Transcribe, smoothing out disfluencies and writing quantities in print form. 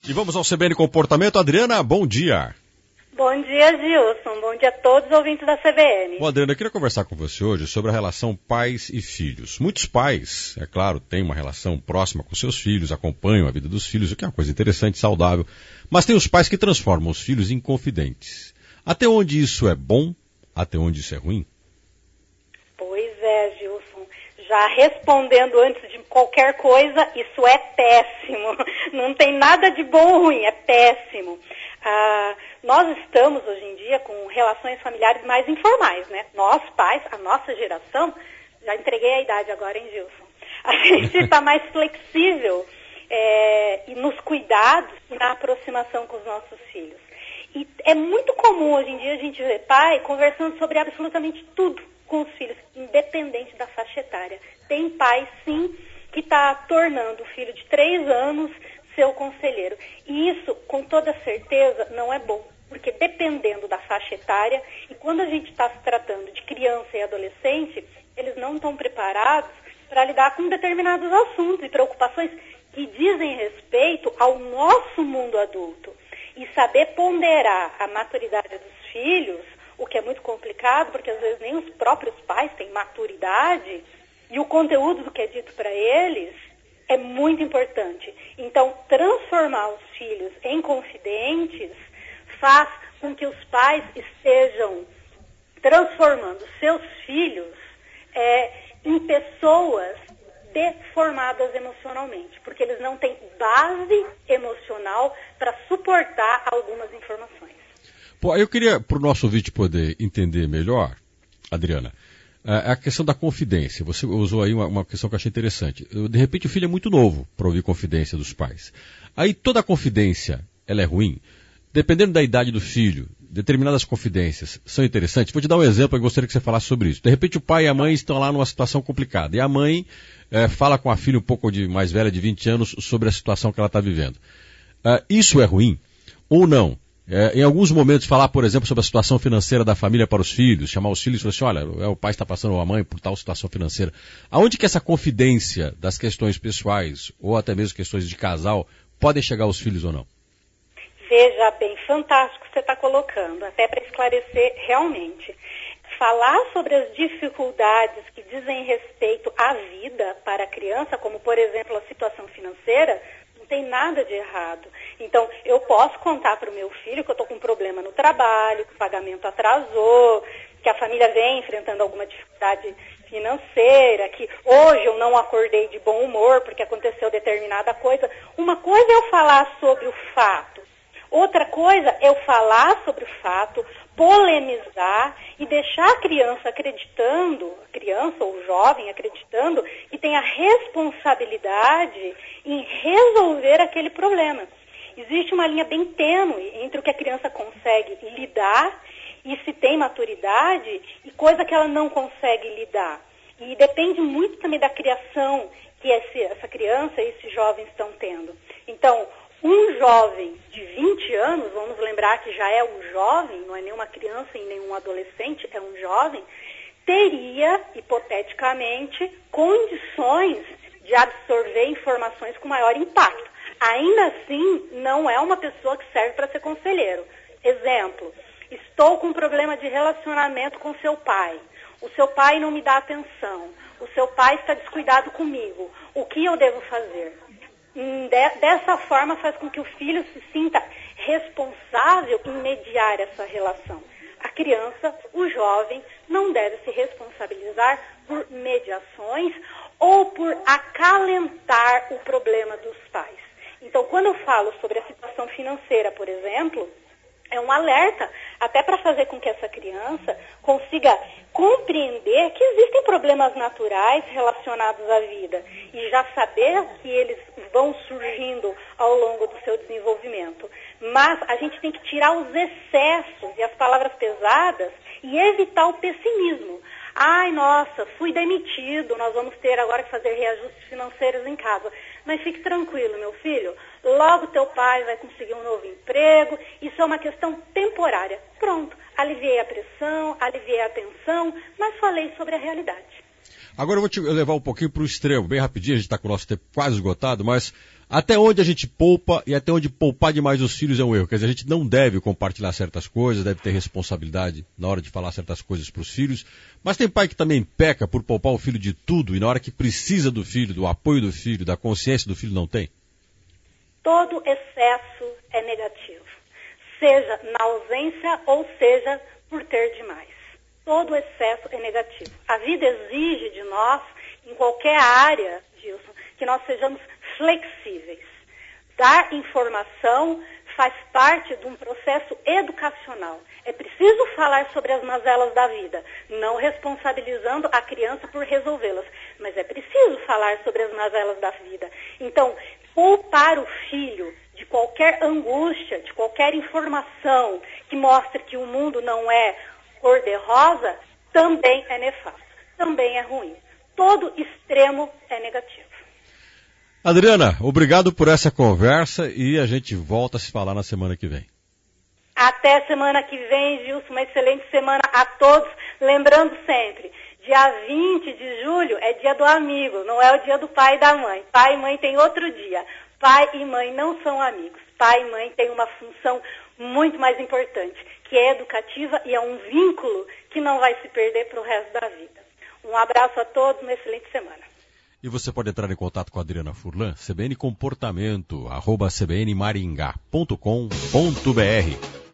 E vamos ao CBN Comportamento. Adriana, bom dia. Bom dia, Gilson. Bom dia a todos os ouvintes da CBN. Bom, Adriana, eu queria conversar com você hoje sobre a relação pais e filhos. Muitos pais, é claro, têm uma relação próxima com seus filhos, acompanham a vida dos filhos, o que é uma coisa interessante, saudável. Mas tem os pais que transformam os filhos em confidentes. Até onde isso é bom? Até onde isso é ruim? Pois é, Gilson. Já respondendo antes de qualquer coisa, isso é péssimo. Não tem nada de bom ou ruim, é péssimo. Nós estamos, hoje em dia, com relações familiares mais informais, né? Nós, pais, a nossa geração, já entreguei a idade agora, hein, Gilson? A gente está mais flexível e nos cuidados e na aproximação com os nossos filhos. E é muito comum, hoje em dia, a gente ver pai conversando sobre absolutamente tudo com os filhos, independente da faixa etária. Tem pai, sim, que está tornando o filho de 3 anos seu conselheiro. E isso, com toda certeza, não é bom. Porque dependendo da faixa etária, e quando a gente está se tratando de criança e adolescente, eles não estão preparados para lidar com determinados assuntos e preocupações que dizem respeito ao nosso mundo adulto. E saber ponderar a maturidade dos filhos, o que é muito complicado, porque às vezes nem os próprios pais têm maturidade, e o conteúdo do que é dito para eles é muito importante. Então, transformar os filhos em confidentes faz com que os pais estejam transformando seus filhos em pessoas deformadas emocionalmente, porque eles não têm base emocional para suportar algumas informações. Pô, eu queria, para o nosso ouvinte poder entender melhor, Adriana, a questão da confidência. Você usou aí uma questão que eu achei interessante. De repente o filho é muito novo para ouvir confidência dos pais. Aí toda a confidência, ela é ruim? Dependendo da idade do filho, determinadas confidências são interessantes. Vou te dar um exemplo, eu gostaria que você falasse sobre isso. De repente o pai e a mãe estão lá numa situação complicada. E a mãe fala com a filha um pouco mais velha, de 20 anos, sobre a situação que ela está vivendo. Isso é ruim ou não? Em alguns momentos falar, por exemplo, sobre a situação financeira da família para os filhos, chamar os filhos e falar assim, olha, o pai está passando ou a mãe por tal situação financeira. Aonde que essa confidência das questões pessoais ou até mesmo questões de casal podem chegar aos filhos ou não? Veja bem, fantástico que você está colocando, até para esclarecer realmente. Falar sobre as dificuldades que dizem respeito à vida para a criança, como, por exemplo, a situação financeira, não tem nada de errado. Então, eu posso contar para o meu filho que eu estou com um problema no trabalho, que o pagamento atrasou, que a família vem enfrentando alguma dificuldade financeira, que hoje eu não acordei de bom humor porque aconteceu determinada coisa. Uma coisa é eu falar sobre o fato. Outra coisa é eu falar sobre o fato, polemizar e deixar a criança acreditando, a criança ou o jovem acreditando que tem a responsabilidade em resolver aquele problema. Existe uma linha bem tênue entre o que a criança consegue lidar e se tem maturidade e coisa que ela não consegue lidar. E depende muito também da criação que essa criança e esse jovem estão tendo. Então, um jovem de 20 anos, vamos lembrar que já é um jovem, não é nenhuma criança e nenhum adolescente, é um jovem, teria, hipoteticamente, condições de absorver informações com maior impacto. Ainda assim, não é uma pessoa que serve para ser conselheiro. Exemplo, estou com um problema de relacionamento com seu pai. O seu pai não me dá atenção. O seu pai está descuidado comigo. O que eu devo fazer? Dessa forma faz com que o filho se sinta responsável em mediar essa relação. A criança, o jovem, não deve se responsabilizar por mediações ou por acalentar o problema dos pais. Então, quando eu falo sobre a situação financeira, por exemplo, é um alerta até para fazer com que essa criança consiga compreender que existem problemas naturais relacionados à vida e já saber que eles vão surgindo ao longo do seu desenvolvimento. Mas a gente tem que tirar os excessos e as palavras pesadas e evitar o pessimismo. Ai, nossa, fui demitido, nós vamos ter agora que fazer reajustes financeiros em casa. Mas fique tranquilo, meu filho, logo teu pai vai conseguir um novo emprego, isso é uma questão temporária. Pronto, aliviei a pressão, aliviei a tensão, mas falei sobre a realidade. Agora eu vou te levar um pouquinho para o extremo, bem rapidinho, a gente está com o nosso tempo quase esgotado, mas Até onde a gente poupa e até onde poupar demais os filhos é um erro. Quer dizer, a gente não deve compartilhar certas coisas, deve ter responsabilidade na hora de falar certas coisas para os filhos. Mas tem pai que também peca por poupar o filho de tudo e na hora que precisa do filho, do apoio do filho, da consciência do filho, não tem. Todo excesso é negativo, seja na ausência ou seja por ter demais. Todo excesso é negativo. A vida exige de nós, em qualquer área, Gilson, que nós sejamos flexíveis. Dar informação faz parte de um processo educacional. É preciso falar sobre as mazelas da vida, não responsabilizando a criança por resolvê-las, mas é preciso falar sobre as mazelas da vida. Então, poupar o filho de qualquer angústia, de qualquer informação que mostre que o mundo não é cor-de-rosa, também é nefasto, também é ruim. Todo extremo é negativo. Adriana, obrigado por essa conversa e a gente volta a se falar na semana que vem. Até semana que vem, Gilson, uma excelente semana a todos. Lembrando sempre, dia 20 de julho é dia do amigo, não é o dia do pai e da mãe. Pai e mãe tem outro dia. Pai e mãe não são amigos. Pai e mãe têm uma função muito mais importante, que é educativa e é um vínculo que não vai se perder para o resto da vida. Um abraço a todos, uma excelente semana. E você pode entrar em contato com a Adriana Furlan, cbncomportamento@cbnmaringá.com.br.